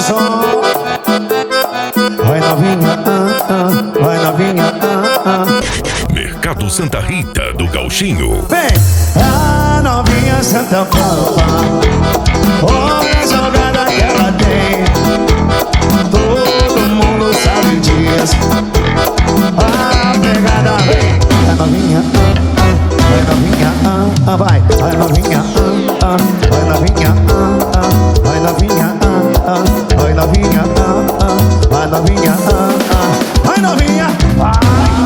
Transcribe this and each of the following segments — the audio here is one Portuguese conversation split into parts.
som. Vai novinha, vai novinha, Mercado Santa Rita do Gauchinho. Vem! A novinha Santa Pampa, olha a jogada que ela tem. Todo mundo sabe disso. A pegada vem. Vai novinha, vai novinha, vai. Vai novinha, vai novinha, vai novinha, vai novinha, vai novinha, vai novinha, vai.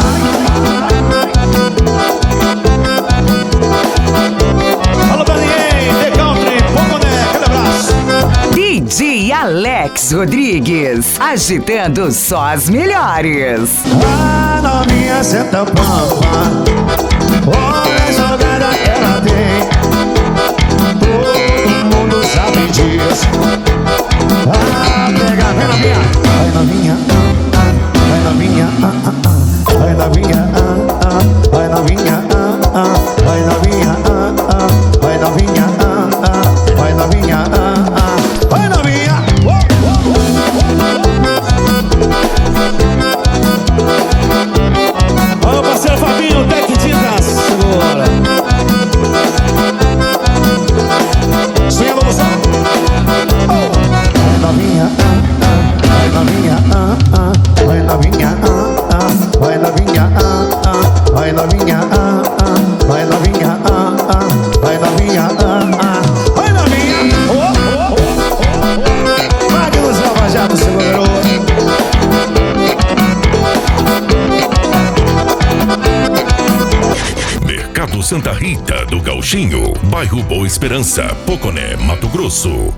DJ Alex Rodrigues, agitando só as melhores. A novinha Santa Pampa, olha a jogada que ela tem. Todo mundo sabe disso. Pega, vem novinha. Vai novinha, vai novinha, vai novinha, vai novinha, vai novinha, vai novinha, vai novinha, vai novinha. Alô, parceiro Fabinho, Tec Tintas. Segura. Sim, alô, moção. Vai novinha, vai novinha, vai novinha, vai novinha, vai novinha, vai novinha, vai novinha, vai novinha. Vai que nos lava jato, seu garoto. Mercado Santa Rita do Gauchinho, bairro Boa Esperança, Poconé, Mato Grosso.